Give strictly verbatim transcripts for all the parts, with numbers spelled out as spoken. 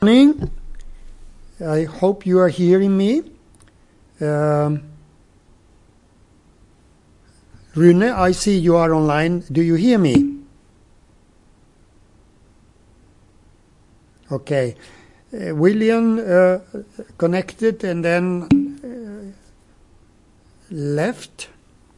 Morning. I hope you are hearing me. Um, Rune, I see you are online. Do you hear me? Okay. Uh, William uh, connected and then uh, left.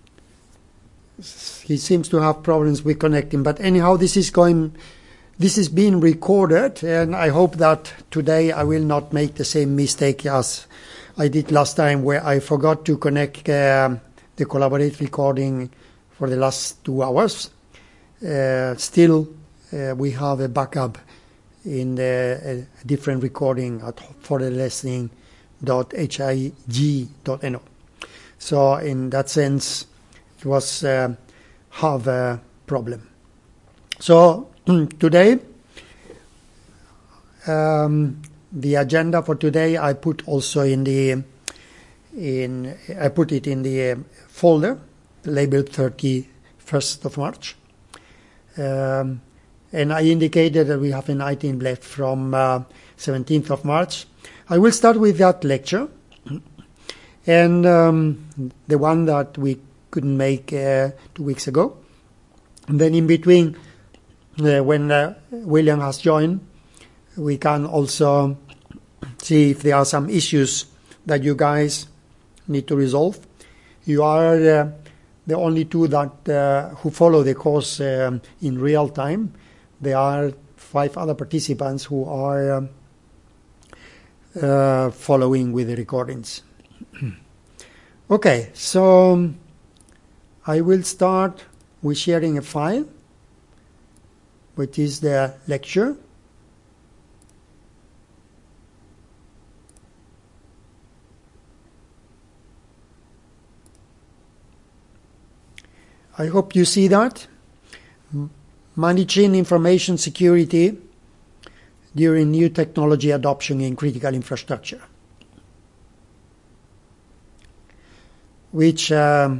He seems to have problems with connecting. But anyhow, this is going... This is being recorded, and I hope that today I will not make the same mistake as I did last time, where I forgot to connect uh, the collaborative recording for the last two hours. Uh, still, uh, we have a backup in the, a different recording at further listening dot h i g dot n o. So in that sense, it was uh, have a problem. So today, um, the agenda for today I put also in the in I put it in the folder labeled thirty-first of March, um, and I indicated that we have an item left from uh, seventeenth of March. I will start with that lecture, and um, the one that we couldn't make uh, two weeks ago, and then in between. Uh, when uh, William has joined, we can also see if there are some issues that you guys need to resolve. You are uh, the only two that uh, who follow the course um, in real time. There are five other participants who are um, uh, following with the recordings. Okay, so um, I will start with sharing a file, which is the lecture. I hope you see that. Managing information security during new technology adoption in critical infrastructure, which um,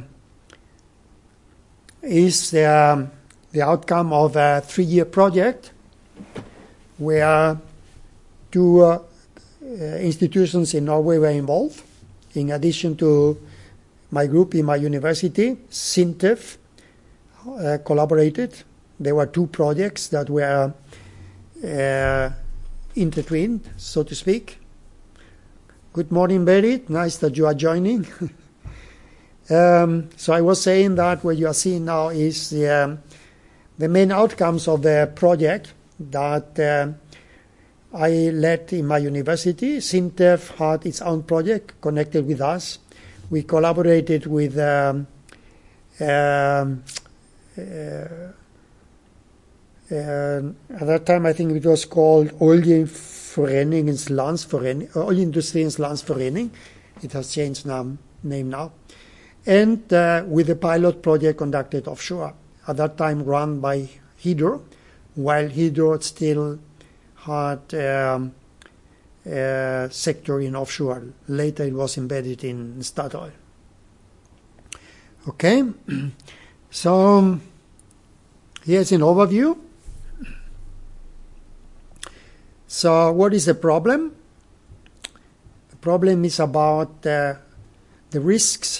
is the um, the outcome of a three-year project where two uh, uh, institutions in Norway were involved. In addition to my group in my university, SINTEF uh, collaborated. There were two projects that were uh, intertwined, so to speak. Good morning, Berit. Nice that you are joining. um, so I was saying that what you are seeing now is the um, The main outcomes of the project that uh, I led in my university. SINTEF had its own project connected with us. We collaborated with, um, um, uh, uh, at that time I think it was called Oljeforeningens Landsforening, Oljeindustriens Landsforening. It has changed now, name now. And uh, with a pilot project conducted offshore. At that time run by Hydro, while Hydro still had um, a sector in offshore. Later it was embedded in Statoil. Okay, so um, here's an overview. So what is the problem? The problem is about uh, the risks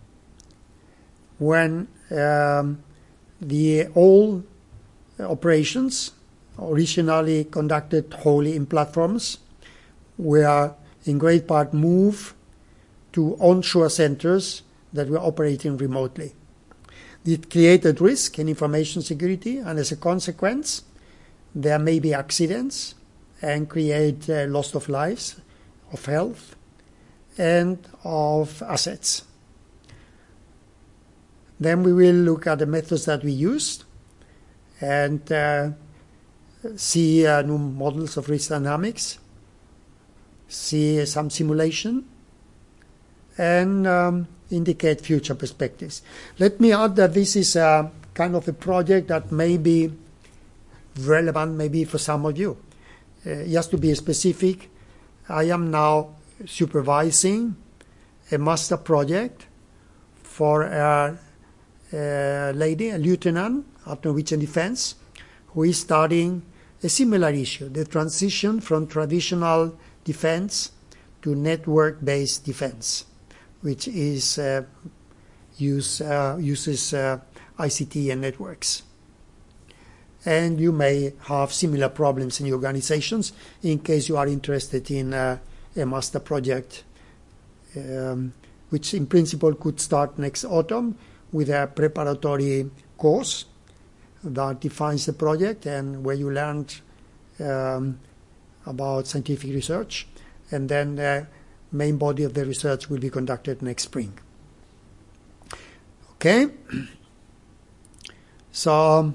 when um, the all operations originally conducted wholly in platforms were in great part moved to onshore centers that were operating remotely. It created risk in information security, and as a consequence, there may be accidents and create uh, loss of lives, of health, and of assets. Then we will look at the methods that we used and uh, see uh, new models of risk dynamics, see some simulation, and um, indicate future perspectives. Let me add that this is a kind of a project that may be relevant maybe for some of you. Uh, just to be specific, I am now supervising a master project for a uh, lady, a lieutenant at Norwegian Defence, who is studying a similar issue, the transition from traditional defense to network-based defense, which is uh, use, uh, uses uh, I C T and networks. And you may have similar problems in your organizations in case you are interested in uh, a master project, um, which in principle could start next autumn with a preparatory course that defines the project and where you learned um, about scientific research, and then the main body of the research will be conducted next spring. Okay? So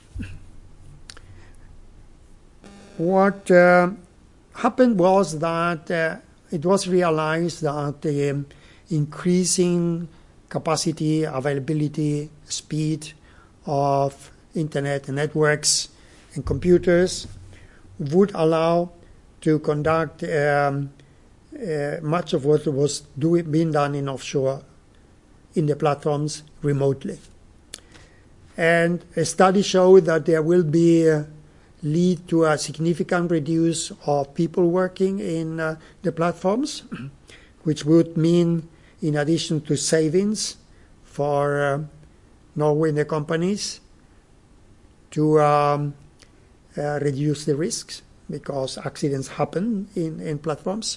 what uh, happened was that uh, it was realized that the um, increasing capacity, availability, speed of internet and networks and computers would allow to conduct um, uh, much of what was do, being done in offshore in the platforms remotely. And a study showed that there will be uh, lead to a significant reduce of people working in uh, the platforms, which would mean, in addition to savings for uh, Norway and the companies, to um, uh, reduce the risks because accidents happen in, in platforms.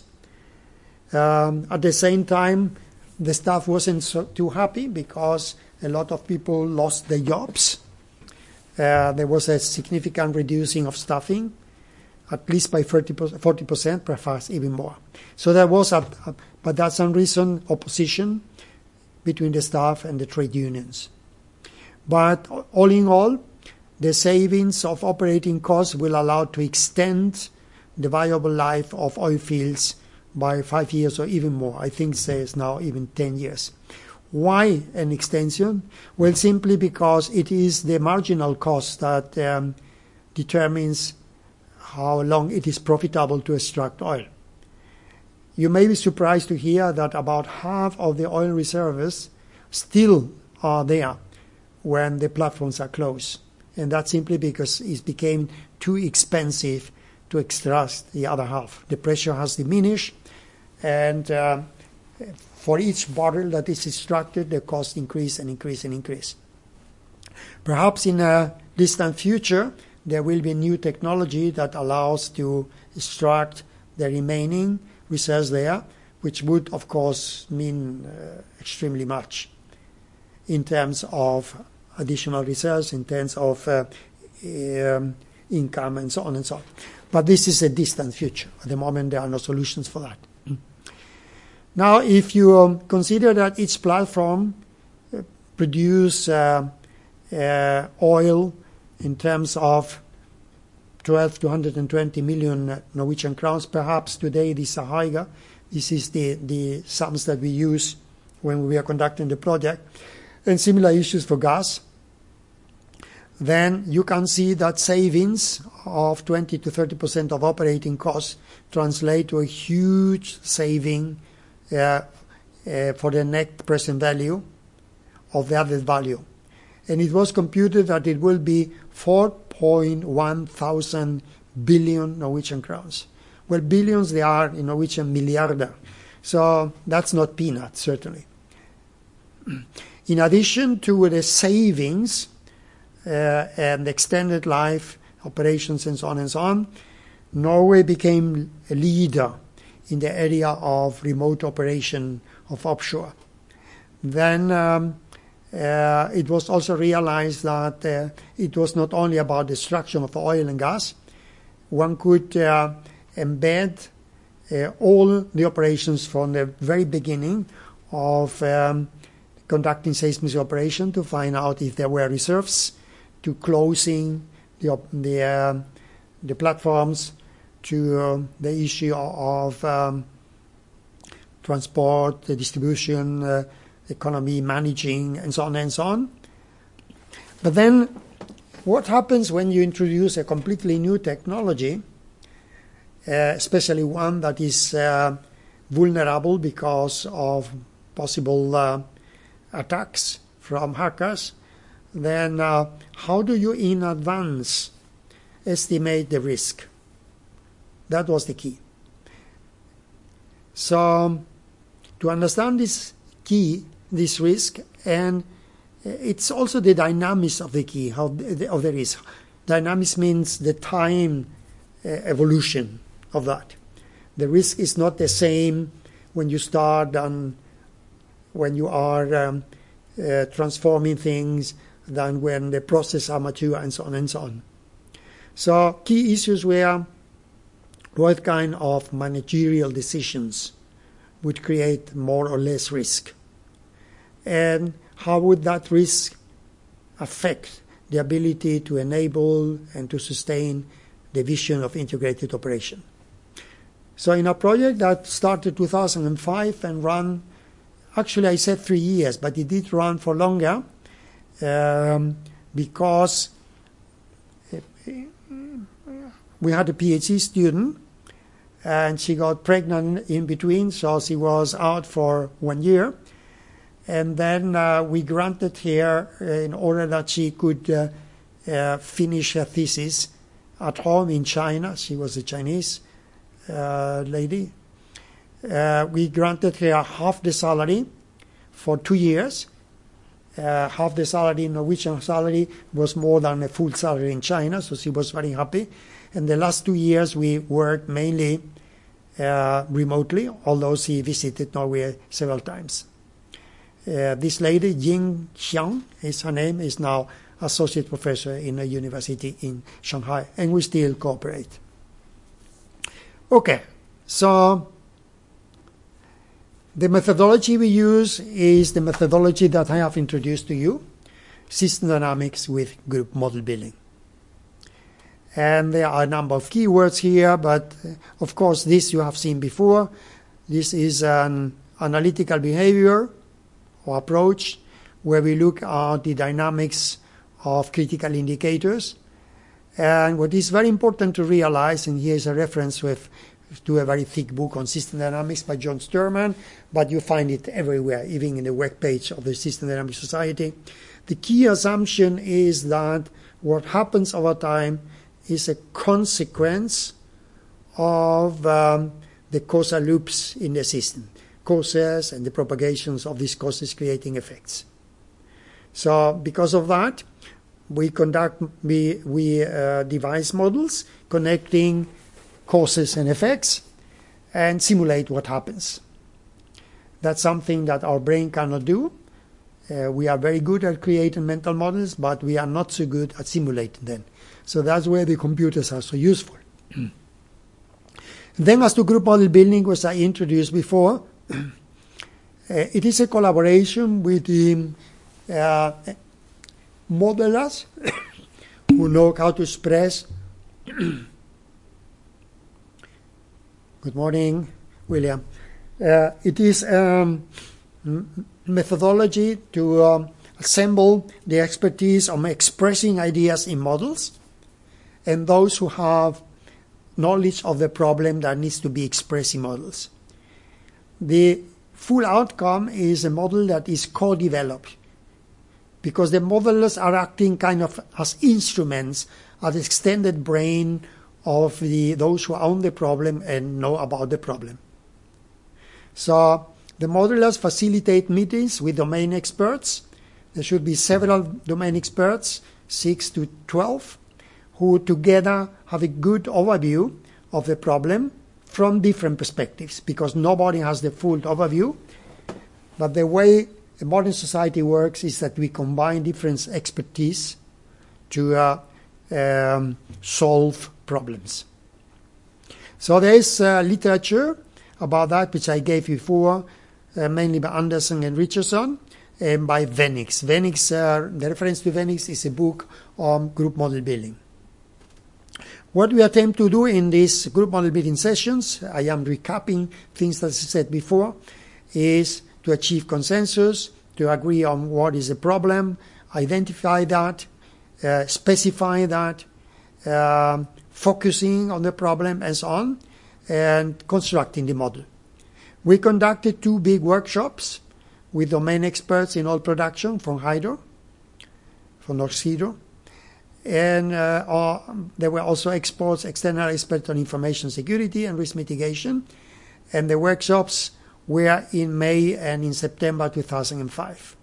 Um, at the same time, the staff wasn't so too happy because a lot of people lost their jobs. Uh, there was a significant reducing of staffing, at least by forty percent, perhaps even more. So there was, a, a, but that's some reason, opposition between the staff and the trade unions. But all in all, the savings of operating costs will allow to extend the viable life of oil fields by five years or even more. I think it's now even ten years. Why an extension? Well, simply because it is the marginal cost that um, determines how long it is profitable to extract oil. You may be surprised to hear that about half of the oil reserves still are there when the platforms are closed. And that's simply because it became too expensive to extract the other half. The pressure has diminished, and uh, for each barrel that is extracted, the cost increase and increase and increase. Perhaps in a distant future, there will be new technology that allows to extract the remaining reserves there, which would, of course, mean uh, extremely much in terms of additional reserves, in terms of uh, um, income, and so on and so on. But this is a distant future. At the moment, there are no solutions for that. Now, if you um, consider that each platform uh, produces uh, uh, oil in terms of twelve to one hundred twenty million Norwegian crowns, perhaps today it is higher. This is the, the sums that we use when we are conducting the project. And similar issues for gas. Then you can see that savings of twenty to thirty percent of operating costs translate to a huge saving uh, uh, for the net present value of the added value. And it was computed that it will be four point one thousand billion Norwegian crowns. Well, billions they are in Norwegian milliarder. So that's not peanuts, certainly. In addition to the savings uh, and extended life operations and so on and so on, Norway became a leader in the area of remote operation of offshore. Then um, uh, it was also realized that uh, it was not only about the extraction of oil and gas. One could uh, embed uh, all the operations from the very beginning of um, conducting seismic operation to find out if there were reserves, to closing the the, uh, the platforms, to uh, the issue of um, transport, the distribution, uh, economy, managing, and so on and so on. But then what happens when you introduce a completely new technology, uh, especially one that is uh, vulnerable because of possible uh, attacks from hackers? Then uh, how do you in advance estimate the risk. That was the key. So to understand this key, this risk, and it's also the dynamics of the key, how the, of the risk. Dynamics means the time uh, evolution of that. The risk is not the same when you start than when you are um, uh, transforming things, than when the process are mature, and so on and so on. So key issues were what kind of managerial decisions would create more or less risk, and how would that risk affect the ability to enable and to sustain the vision of integrated operation. So in a project that started two thousand five and ran, actually I said three years, but it did run for longer um, because we had a PhD student and she got pregnant in between, so she was out for one year. And then uh, we granted her, uh, in order that she could uh, uh, finish her thesis at home in China. She was a Chinese uh, lady. Uh, we granted her half the salary for two years. Uh, half the salary, Norwegian salary, was more than a full salary in China, so she was very happy. And the last two years we worked mainly uh, remotely, although she visited Norway several times. Uh, this lady, Ying Xiang, is her name, is now associate professor in a university in Shanghai, and we still cooperate. Okay, so the methodology we use is the methodology that I have introduced to you, system dynamics with group model building. And there are a number of keywords here, but uh, of course this you have seen before. This is an analytical behavior or approach where we look at the dynamics of critical indicators. And what is very important to realize, and here is a reference with, to a very thick book on system dynamics by John Sterman, but you find it everywhere, even in the web page of the System Dynamics Society. The key assumption is that what happens over time is a consequence of um, the causal loops in the system. Causes and the propagations of these causes creating effects. So because of that, we conduct, we, we uh, devise models connecting causes and effects and simulate what happens. That's something that our brain cannot do. Uh, we are very good at creating mental models, but we are not so good at simulating them. So that's where the computers are so useful. Then as to group model building, which I introduced before, uh, it is a collaboration with the uh, modelers who know how to express. Good morning, William. Uh, it is a um, methodology to um, assemble the expertise on expressing ideas in models, and those who have knowledge of the problem that needs to be expressed in models. The full outcome is a model that is co-developed, because the modelers are acting kind of as instruments, as extended brain of the those who own the problem and know about the problem. So the modelers facilitate meetings with domain experts. There should be several domain experts, six to twelve, who together have a good overview of the problem from different perspectives, because nobody has the full overview. But the way a modern society works is that we combine different expertise to uh, um, solve problems. So there is uh, literature about that, which I gave you before, uh, mainly by Anderson and Richardson, and by Venix. Venix, uh, the reference to Venix is a book on group model building. What we attempt to do in these group model building sessions, I am recapping things that I said before, is to achieve consensus, to agree on what is the problem, identify that, uh, specify that, uh, focusing on the problem, and so on, and constructing the model. We conducted two big workshops with domain experts in oil production from Hydro, from Norsk Hydro, And uh, uh, there were also experts, external experts on information security and risk mitigation. And the workshops were in May and in September two thousand five.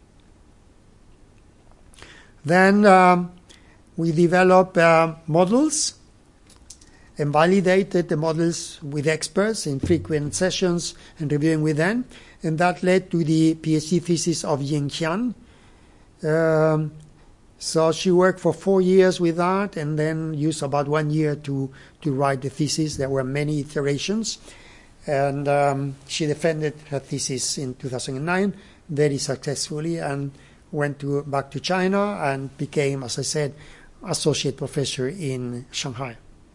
Then um, we developed uh, models and validated the models with experts in frequent sessions and reviewing with them. And that led to the PhD thesis of Ying Qian. Um, so she worked for four years with that and then used about one year to, to write the thesis. There were many iterations. And um, she defended her thesis in two thousand nine very successfully and went to, back to China and became, as I said, associate professor in Shanghai.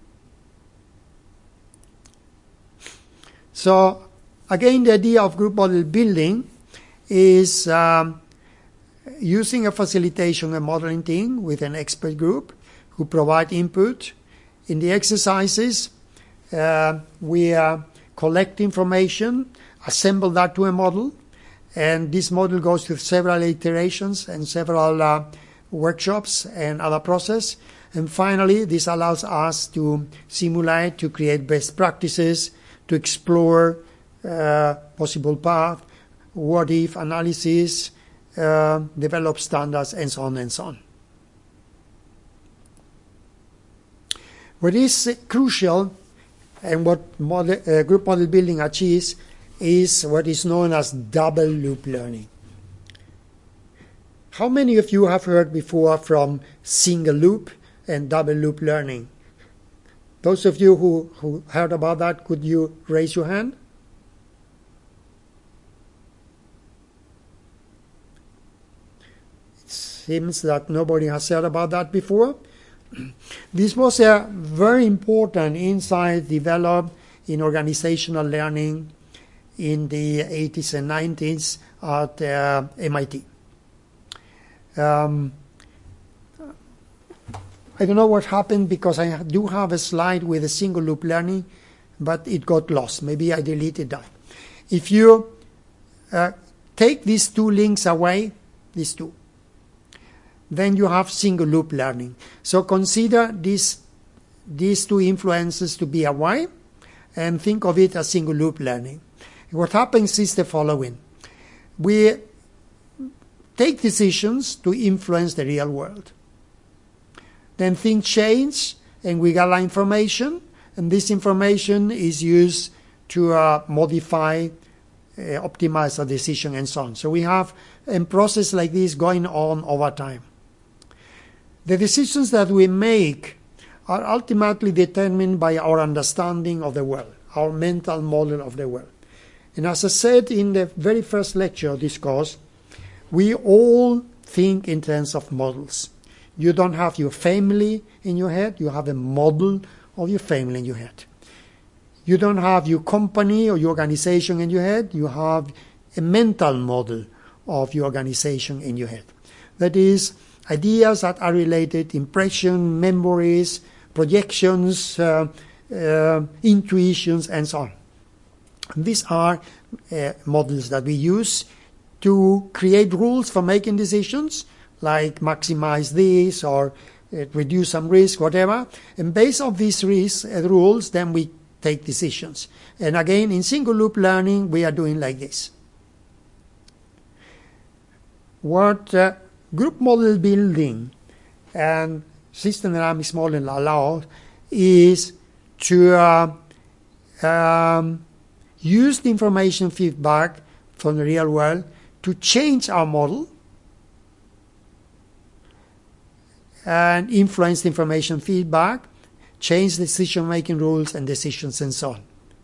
So again, the idea of group model building is um, using a facilitation and modeling team with an expert group who provide input. In the exercises, uh, we uh, collect information, assemble that to a model, and this model goes through several iterations and several uh, workshops and other process. And finally, this allows us to simulate, to create best practices, to explore uh, possible path, what-if analysis, uh, develop standards, and so on and so on. What is crucial and what model, uh, group model building achieves is what is known as double loop learning. How many of you have heard before from single loop and double loop learning? Those of you who, who heard about that, could you raise your hand? It seems that nobody has heard about that before. This was a very important insight developed in organizational learning in the eighties and nineties at uh, M I T. Um, I don't know what happened because I do have a slide with a single loop learning, but it got lost. Maybe I deleted that. If you uh, take these two links away, these two, then you have single loop learning. So consider these, these two influences to be a Y and think of it as single loop learning. What happens is the following. We take decisions to influence the real world. Then things change and we gather information, and this information is used to uh, modify, uh, optimize a decision and so on. So we have a process like this going on over time. The decisions that we make are ultimately determined by our understanding of the world, our mental model of the world. And as I said in the very first lecture of this course, we all think in terms of models. You don't have your family in your head, you have a model of your family in your head. You don't have your company or your organization in your head, you have a mental model of your organization in your head. That is, ideas that are related, impression, memories, projections, uh, uh, intuitions, and so on. These are uh, models that we use to create rules for making decisions, like maximize this or uh, reduce some risk, whatever. And based on these risks, uh, rules, then we take decisions. And again, in single loop learning, we are doing like this. What uh, group model building and system dynamics modeling allow is to uh, um, use the information feedback from the real world to change our model and influence the information feedback, change decision-making rules and decisions and so on.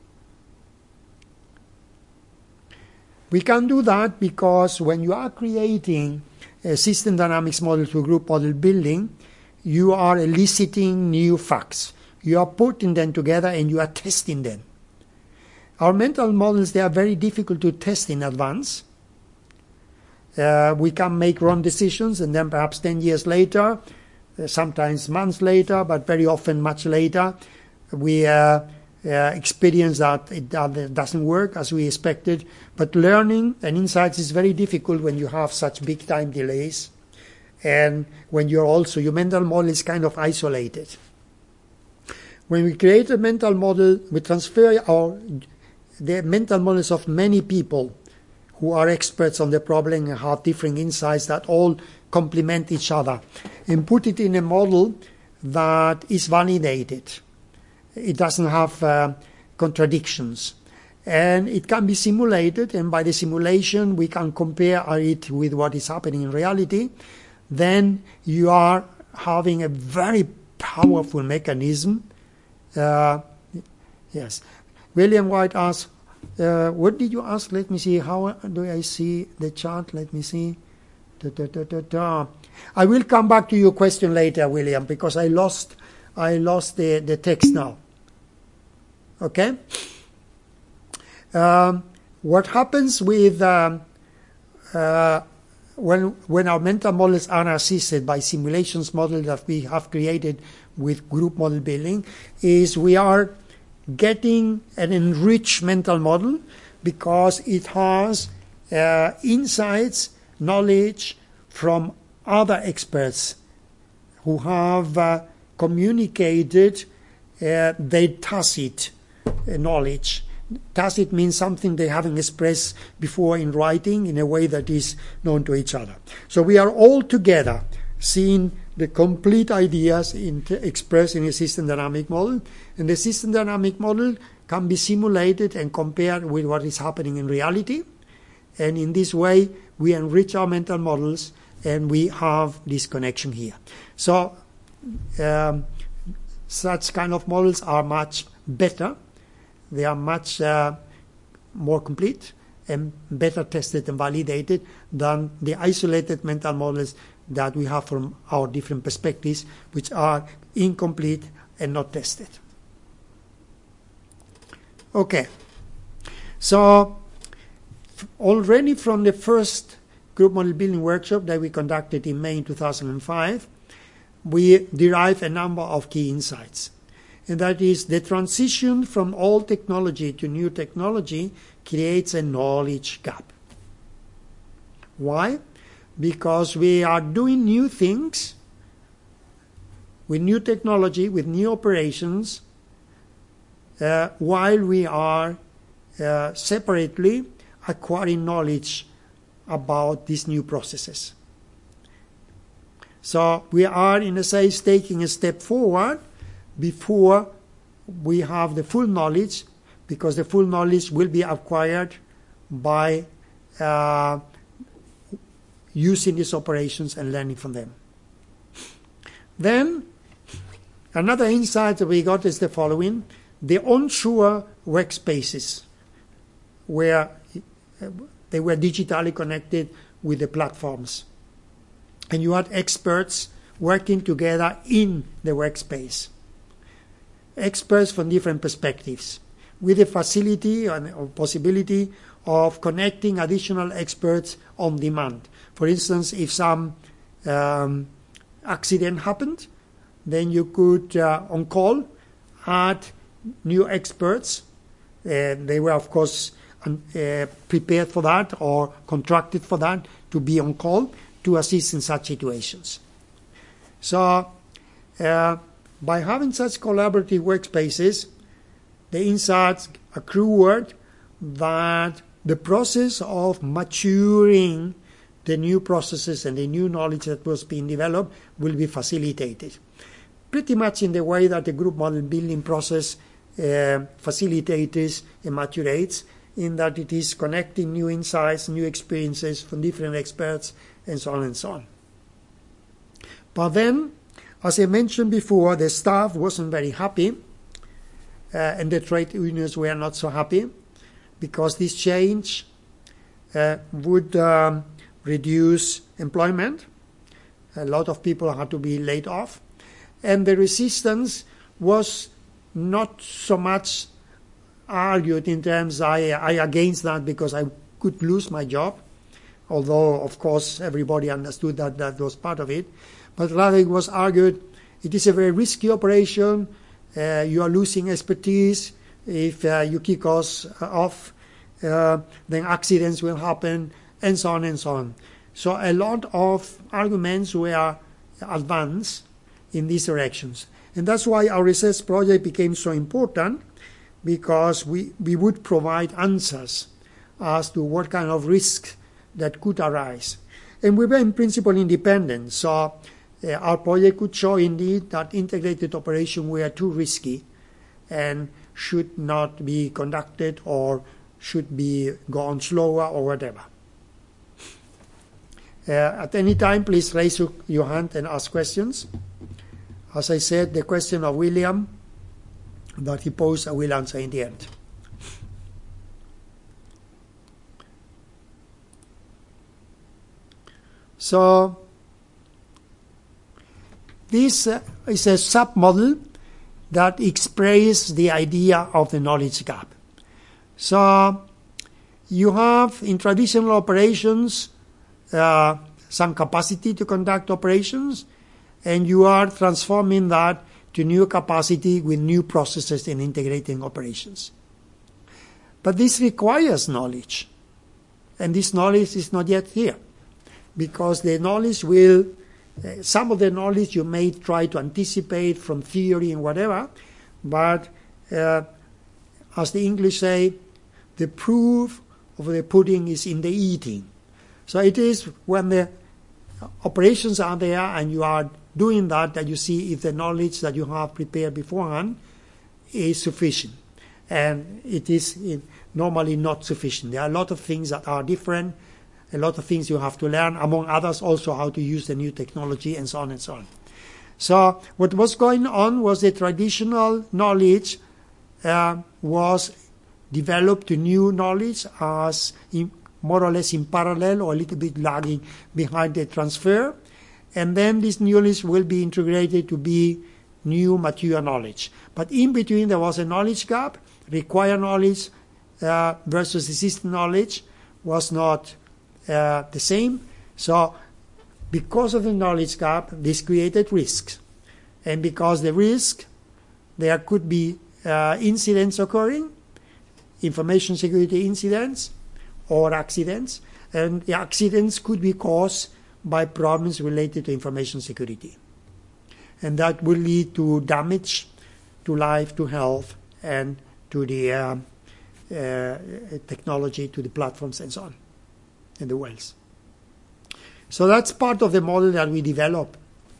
We can do that because when you are creating a system dynamics model to group model building, you are eliciting new facts. You are putting them together and you are testing them. Our mental models, they are very difficult to test in advance. Uh, we can make wrong decisions and then perhaps ten years later, uh, sometimes months later, but very often much later, we uh, uh, experience that it uh, doesn't work as we expected. But learning and insights is very difficult when you have such big time delays And when you're also, your mental model is kind of isolated. When we create a mental model, we transfer our the mental models of many people who are experts on the problem and have different insights that all complement each other, and put it in a model that is validated. It doesn't have uh, contradictions. And it can be simulated, and by the simulation we can compare it with what is happening in reality. Then you are having a very powerful mechanism. Uh, yes. William White asked, uh, what did you ask? Let me see. How do I see the chart? Let me see. Da, da, da, da, da. I will come back to your question later, William, because I lost I lost the, the text now. Okay? Um, what happens with um, uh, when when our mental models are assisted by simulations model that we have created with group model building is we are getting an enriched mental model because it has uh, insights, knowledge from other experts who have uh, communicated uh, their tacit uh, knowledge. Tacit means something they haven't expressed before in writing in a way that is known to each other. So we are all together seeing the complete ideas in expressed in a system dynamic model, and the system dynamic model can be simulated and compared with what is happening in reality, and in this way we enrich our mental models and we have this connection here. So um, such kind of models are much better. They are much uh, more complete and better tested and validated than the isolated mental models that we have from our different perspectives, which are incomplete and not tested. Okay, so already from the first group model building workshop that we conducted in May two thousand five, we derived a number of key insights. And that is the transition from old technology to new technology creates a knowledge gap. Why? Because we are doing new things with new technology, with new operations, uh, while we are uh, separately acquiring knowledge about these new processes. So we are, in a sense, taking a step forward before we have the full knowledge, because the full knowledge will be acquired by uh, using these operations and learning from them. Then, another insight that we got is the following: the onshore workspaces, where they were digitally connected with the platforms. And you had experts working together in the workspace. Experts from different perspectives, with the facility and or possibility of connecting additional experts on demand. For instance, if some um, accident happened, then you could, uh, on call, add new experts. Uh, they were, of course, um, uh, prepared for that or contracted for that to be on call to assist in such situations. So, uh, by having such collaborative workspaces, the insights accrued that the process of maturing the new processes and the new knowledge that was being developed will be facilitated. Pretty much in the way that the group model building process uh, facilitates and maturates, in that it is connecting new insights, new experiences from different experts, and so on and so on. But then, as I mentioned before, the staff wasn't very happy, uh, and the trade unions were not so happy, because this change uh, would um, reduce employment. A lot of people had to be laid off, and the resistance was not so much argued in terms I, I against that because I could lose my job, although of course everybody understood that that was part of it. But rather it was argued, it is a very risky operation, uh, you are losing expertise, if uh, you kick us off, uh, then accidents will happen, and so on and so on. So a lot of arguments were advanced in these directions. And that's why our research project became so important, because we, we would provide answers as to what kind of risks that could arise. And we were in principle independent, so uh, our project could show indeed that integrated operations were too risky and should not be conducted or should be gone slower or whatever. Uh, at any time, please raise your hand and ask questions. As I said, the question of William that he posed, I will answer in the end. So, this uh, is a sub-model that expresses the idea of the knowledge gap. So, you have in traditional operations uh, some capacity to conduct operations, and you are transforming that to new capacity with new processes and integrating operations. But this requires knowledge, and this knowledge is not yet here, because the knowledge will, uh, some of the knowledge you may try to anticipate from theory and whatever, but uh, as the English say, the proof of the pudding is in the eating. So it is when the operations are there and you are doing that, that you see if the knowledge that you have prepared beforehand is sufficient. And it is normally not sufficient. There are a lot of things that are different, a lot of things you have to learn, among others also how to use the new technology and so on and so on. So what was going on was the traditional knowledge uh, was developed to new knowledge as in, more or less in parallel or a little bit lagging behind the transfer. And then this knowledge will be integrated to be new mature knowledge. But in between there was a knowledge gap. Required knowledge uh, versus existing knowledge was not uh, the same. So because of the knowledge gap, this created risks. And because the risk, there could be uh, incidents occurring, information security incidents or accidents. And the accidents could be caused by problems related to information security. And that will lead to damage to life, to health, and to the uh, uh, technology, to the platforms and so on, and the wells. So that's part of the model that we develop.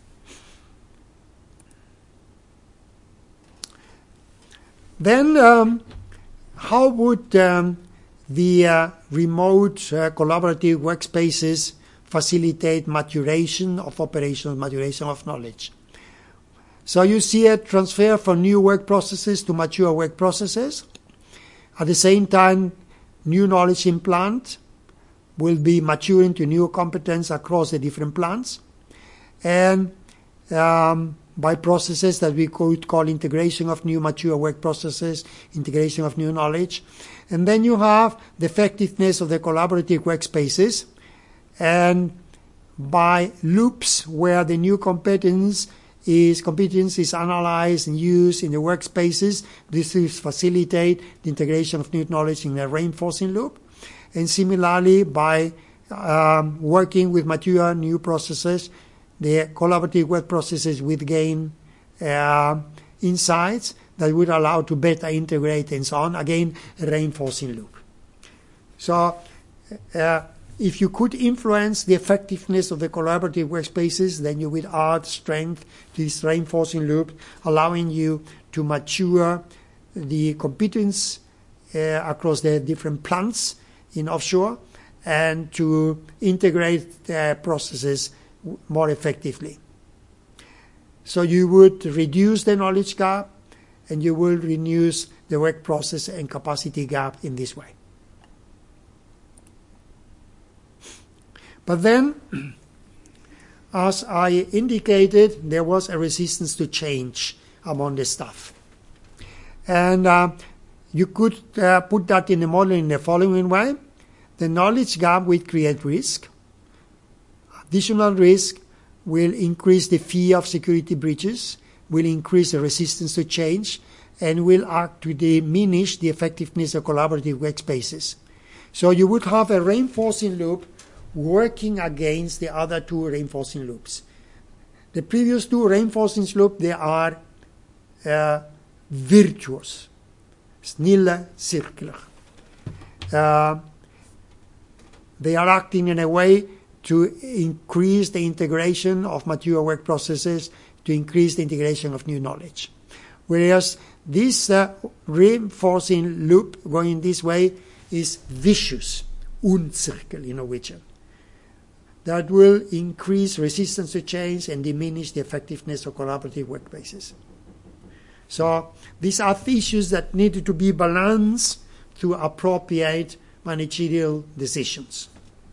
Then um, how would um, the uh, remote uh, collaborative workspaces facilitate maturation of operations, maturation of knowledge? So you see a transfer from new work processes to mature work processes. At the same time, new knowledge in plant will be maturing to new competence across the different plants. And um, by processes that we could call integration of new mature work processes, integration of new knowledge. And then you have the effectiveness of the collaborative workspaces, and by loops where the new competence is competence is analyzed and used in the workspaces. This is facilitate the integration of new knowledge in a reinforcing loop. And similarly, by um, working with mature new processes, the collaborative work processes would gain uh, insights that would allow to better integrate and so on. Again, a reinforcing loop. So uh, if you could influence the effectiveness of the collaborative workspaces, then you would add strength to this reinforcing loop, allowing you to mature the competence uh, across the different plants in offshore and to integrate uh, processes more effectively. So you would reduce the knowledge gap and you will reduce the work process and capacity gap in this way. But then, as I indicated, there was a resistance to change among the staff. And uh, you could uh, put that in the model in the following way. The knowledge gap will create risk. Additional risk will increase the fear of security breaches, will increase the resistance to change, and will act to diminish the effectiveness of collaborative workspaces. So you would have a reinforcing loop working against the other two reinforcing loops. The previous two reinforcing loops, they are uh, virtuous, snille cirkler. Uh, they are acting in a way to increase the integration of mature work processes, to increase the integration of new knowledge. Whereas this uh, reinforcing loop going this way is vicious, Unzirkel in Norwegian. That will increase resistance to change and diminish the effectiveness of collaborative workplaces. So these are issues that need to be balanced through appropriate managerial decisions.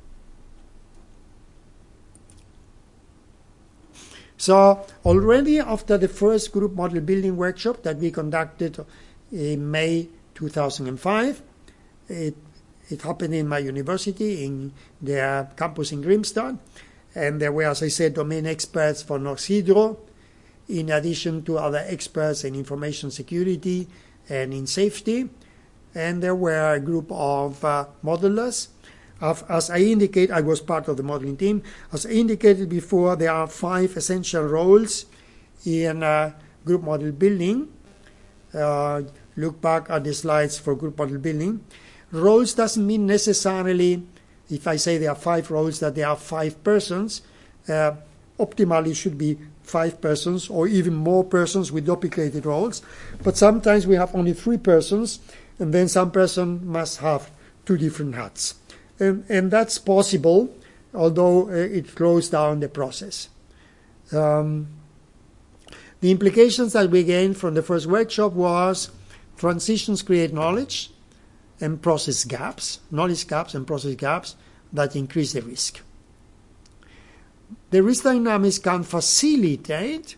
So already after the first group model building workshop that we conducted in May two thousand five, it, it happened in my university in their campus in Grimstad, and there were, as I said, domain experts for Norsk Hydro, in addition to other experts in information security and in safety, and there were a group of uh, modelers. As I indicate, I was part of the modeling team. As I indicated before, there are five essential roles in uh, group model building. Uh, look back at the slides for group model building. Roles doesn't mean necessarily, if I say there are five roles, that there are five persons. Uh, optimally should be five persons or even more persons with duplicated roles. But sometimes we have only three persons, and then some person must have two different hats. And, and that's possible, although uh, it slows down the process. Um, the implications that we gained from the first workshop was transitions create knowledge and process gaps, knowledge gaps and process gaps that increase the risk. The risk dynamics can facilitate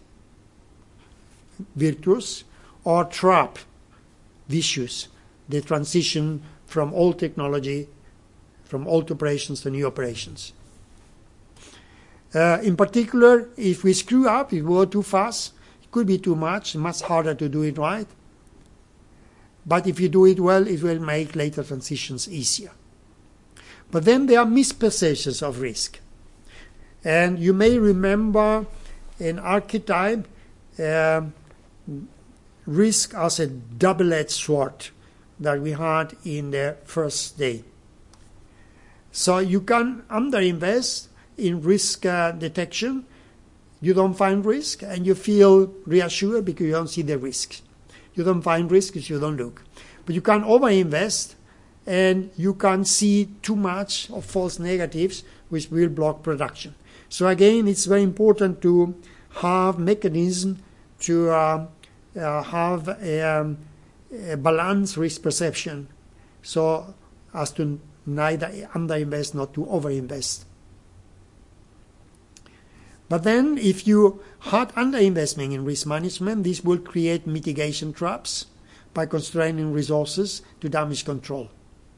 virtuous or trap vicious the transition from old technology from old operations to new operations. Uh, in particular, if we screw up, if we go too fast, it could be too much, much harder to do it right. But if you do it well, it will make later transitions easier. But then there are misperceptions of risk. And you may remember an archetype, uh, risk as a double-edged sword that we had in the first day. So you can underinvest in risk uh, detection. You don't find risk, and you feel reassured because you don't see the risks. You don't find risk because you don't look. But you can overinvest, and you can see too much of false negatives, which will block production. So again, it's very important to have mechanism to uh, uh, have a, um, a balanced risk perception, so as to neither underinvest nor to overinvest. But then if you had underinvestment in risk management, this will create mitigation traps by constraining resources to damage control.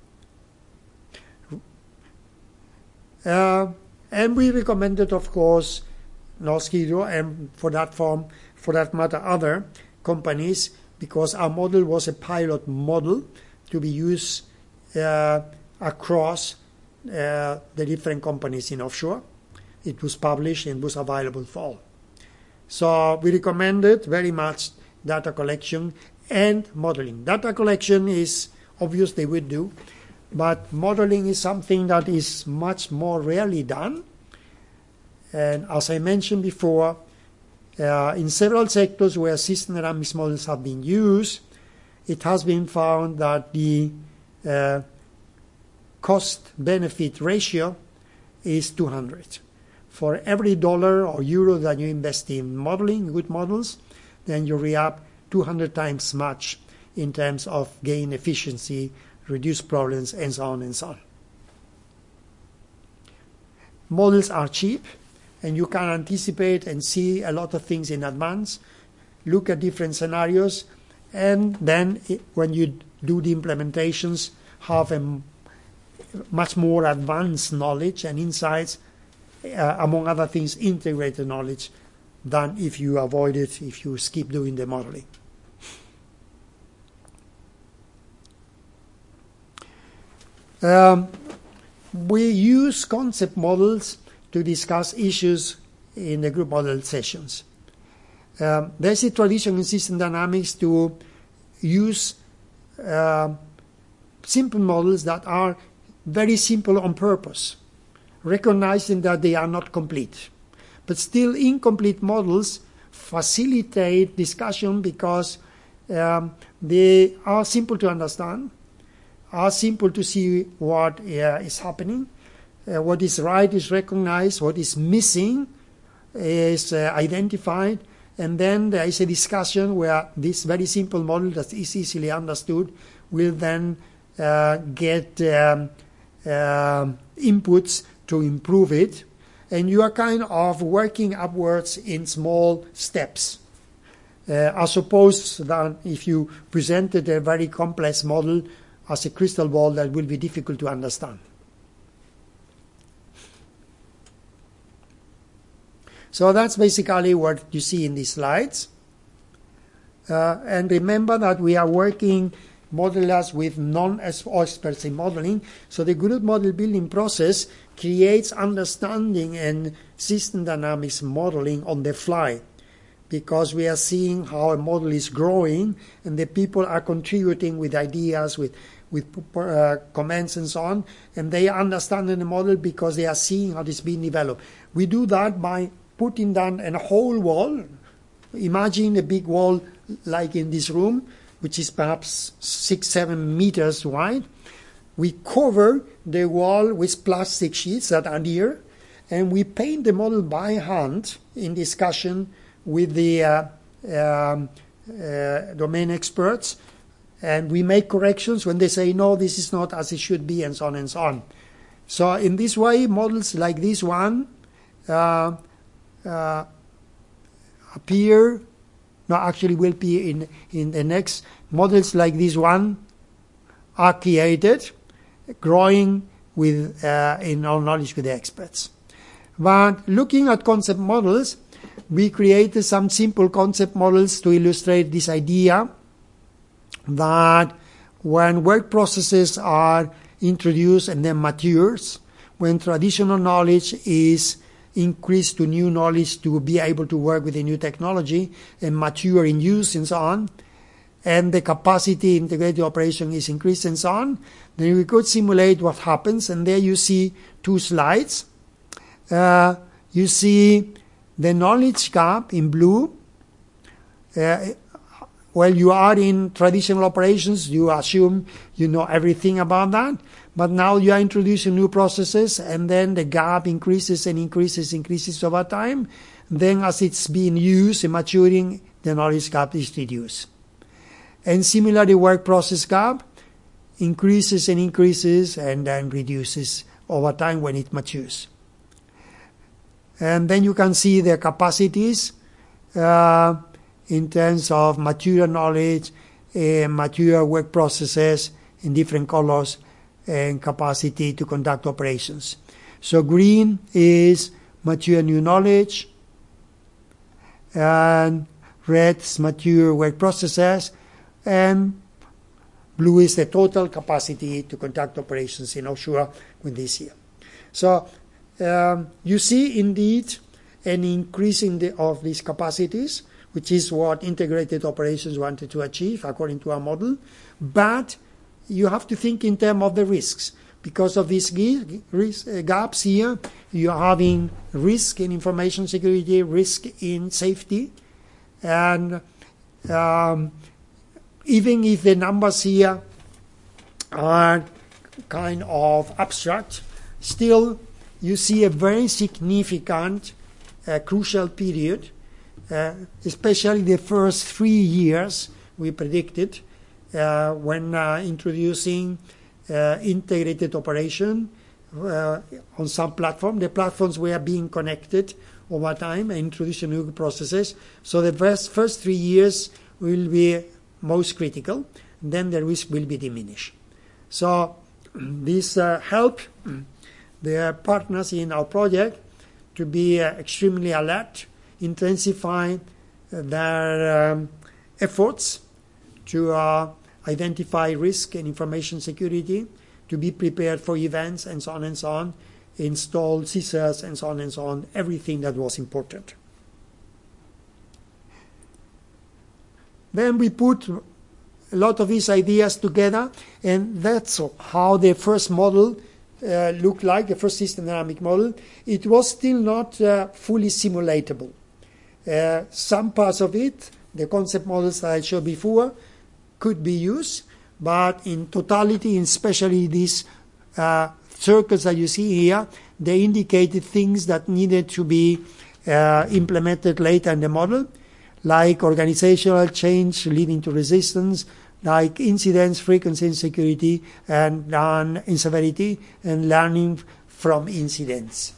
Uh, and we recommended, of course, Norsk Hydro and for that form, for that matter, other companies, because our model was a pilot model to be used uh, across uh, the different companies in offshore. It was published and was available for all. So we recommended very much data collection and modeling. Data collection is obvious they would do, but modeling is something that is much more rarely done. And as I mentioned before, uh, in several sectors where system dynamics models have been used, it has been found that the uh, cost-benefit ratio is two hundred. For every dollar or euro that you invest in modeling, good models, then you re-up two hundred times much in terms of gain efficiency, reduce problems, and so on and so on. Models are cheap, and you can anticipate and see a lot of things in advance, look at different scenarios, and then it, when you do the implementations, have a much more advanced knowledge and insights, uh, among other things, integrated knowledge, than if you avoid it, if you skip doing the modeling. Um, we use concept models to discuss issues in the group model sessions. Um, there's a tradition in system dynamics to use uh, simple models that are very simple on purpose, recognizing that they are not complete. But still, incomplete models facilitate discussion because um, they are simple to understand, are simple to see what uh, is happening, uh, what is right is recognized, what is missing is uh, identified, and then there is a discussion where this very simple model that is easily understood will then uh, get um, uh, inputs to improve it, and you are kind of working upwards in small steps. Uh, as opposed to that if you presented a very complex model as a crystal ball that will be difficult to understand. So that's basically what you see in these slides. Uh, and remember that we are working modelers with non-experts in modeling. So the group model building process creates understanding and system dynamics modeling on the fly, because we are seeing how a model is growing and the people are contributing with ideas, with with uh, comments and so on, and they are understanding the model because they are seeing how it's being developed. We do that by putting down a whole wall. Imagine a big wall like in this room, which is perhaps six, seven meters wide. We cover the wall with plastic sheets that are here, and we paint the model by hand in discussion with the uh, um, uh, domain experts, and we make corrections when they say, no, this is not as it should be, and so on and so on. So in this way, models like this one uh, uh, appear, no, actually will be in, in the next, models like this one are created, growing with uh, in our knowledge with the experts. But looking at concept models, we created some simple concept models to illustrate this idea that when work processes are introduced and then matures, when traditional knowledge is increased to new knowledge to be able to work with the new technology and mature in use and so on, and the capacity integrated operation is increased and so on, then we could simulate what happens. And there you see two slides. Uh, you see the knowledge gap in blue. Uh, While you are in traditional operations, you assume you know everything about that. But now you are introducing new processes, and then the gap increases and increases, increases over time. Then as it's being used and maturing, the knowledge gap is reduced. And similarly, work process gap increases and increases and then reduces over time when it matures. And then you can see the capacities uh, in terms of mature knowledge, uh, mature work processes in different colors, and capacity to conduct operations. So green is mature new knowledge, and red is mature work processes, and blue is the total capacity to conduct operations in offshore with this year. So um, you see indeed an increase in the, of these capacities, which is what integrated operations wanted to achieve according to our model. But you have to think in terms of the risks. Because of these gaps here, you are having risk in information security, risk in safety. And um, even if the numbers here are kind of abstract, still you see a very significant, uh, crucial period. Uh, especially the first three years we predicted uh, when uh, introducing uh, integrated operation uh, on some platform. The platforms were being connected over time and introducing new processes. So the first, first three years will be most critical. Then the risk will be diminished. So this uh, helped the partners in our project to be uh, extremely alert, intensify their um, efforts to uh, identify risk and information security, to be prepared for events and so on and so on, install scissors and so on and so on, everything that was important. Then we put a lot of these ideas together, and that's how the first model uh, looked like, the first system dynamic model. It was still not uh, fully simulatable. Uh, some parts of it, the concept models that I showed before, could be used, but in totality, and especially these uh, circles that you see here, they indicated things that needed to be uh, implemented later in the model, like organizational change leading to resistance, like incidents, frequency and security, and learn in severity, and learning from incidents.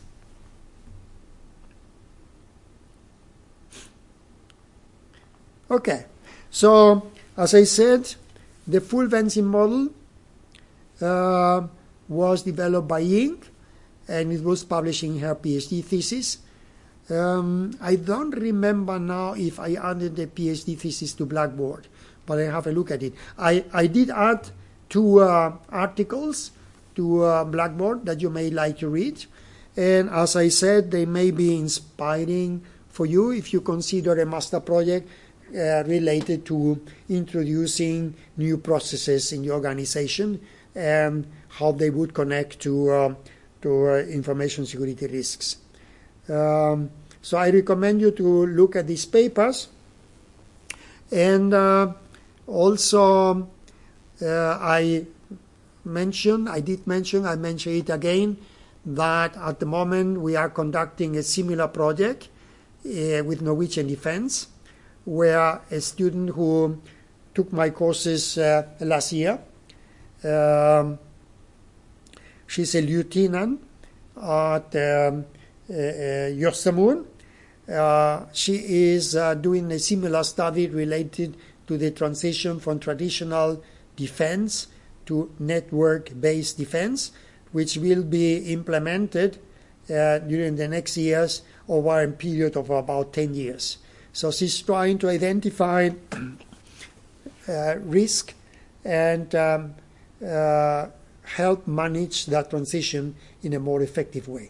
Okay, so as I said, the full Venzin model uh, was developed by Ying, and it was published in her PhD thesis. Um, I don't remember now if I added the PhD thesis to Blackboard, but I have a look at it. I, I did add two uh, articles to uh, Blackboard that you may like to read. And as I said, they may be inspiring for you if you consider a master project uh, related to introducing new processes in your organization and how they would connect to, uh, to uh, information security risks. Um, so I recommend you to look at these papers. And uh, also uh, I mentioned, I did mention, I mention it again, that at the moment we are conducting a similar project uh, with Norwegian Defense, where a student who took my courses uh, last year, um, she's a lieutenant at um, Uh, Jørstadmoen. Uh, she is uh, doing a similar study related to the transition from traditional defense to network-based defense, which will be implemented uh, during the next years over a period of about ten years. So she's trying to identify uh, risk and um, uh, help manage that transition in a more effective way.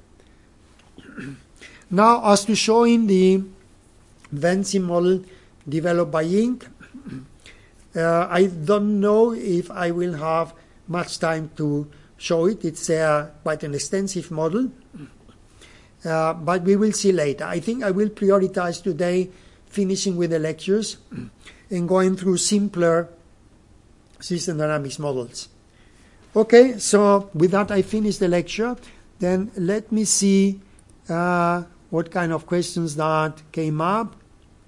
Now, as to showing the Venzin model developed by Ying, uh, I don't know if I will have much time to show it. It's uh, quite an extensive model, uh, but we will see later. I think I will prioritize today finishing with the lectures and going through simpler system dynamics models. Okay, so with that I finish the lecture. Then let me see Uh, what kind of questions that came up.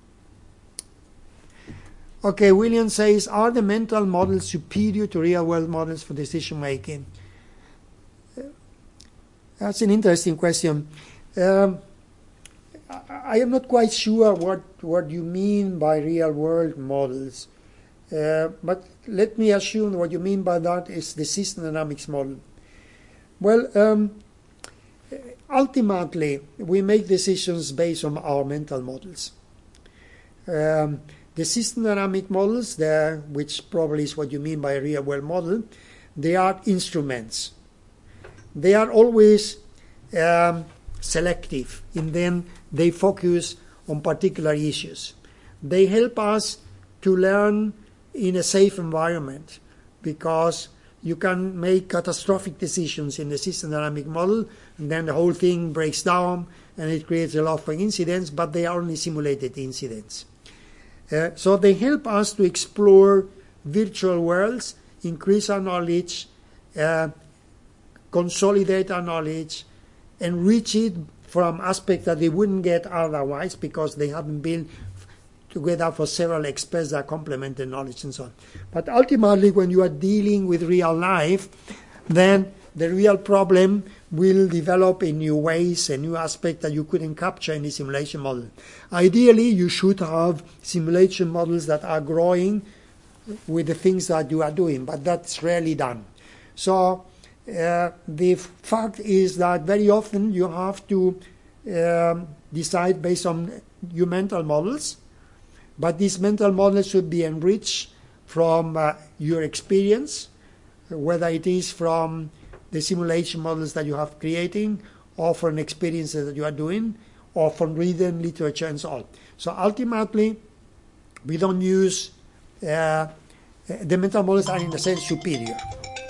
Okay, William says, are the mental models superior to real-world models for decision making? That's an interesting question. Um, I, I am not quite sure what, what you mean by real-world models. Uh, but let me assume what you mean by that is the system dynamics model. Well, um, ultimately, we make decisions based on our mental models. Um, the system dynamic models, there, which probably is what you mean by a real-world model, they are instruments. They are always um, selective, and then they focus on particular issues. They help us to learn in a safe environment, because you can make catastrophic decisions in the system dynamic model, and then the whole thing breaks down and it creates a lot of incidents, but they are only simulated incidents. Uh, so they help us to explore virtual worlds, increase our knowledge, uh, consolidate our knowledge, enrich it from aspects that they wouldn't get otherwise because they haven't been together for several experts that complement the knowledge and so on. But ultimately, when you are dealing with real life, then the real problem will develop in new ways, a new aspect that you couldn't capture in the simulation model. Ideally, you should have simulation models that are growing with the things that you are doing, but that's rarely done. So uh, the fact is that very often you have to um, decide based on your mental models, but these mental models should be enriched from uh, your experience, whether it is from the simulation models that you have creating, or from experiences that you are doing, or from reading literature and so on. So ultimately, we don't use, uh, the mental models are in a sense superior.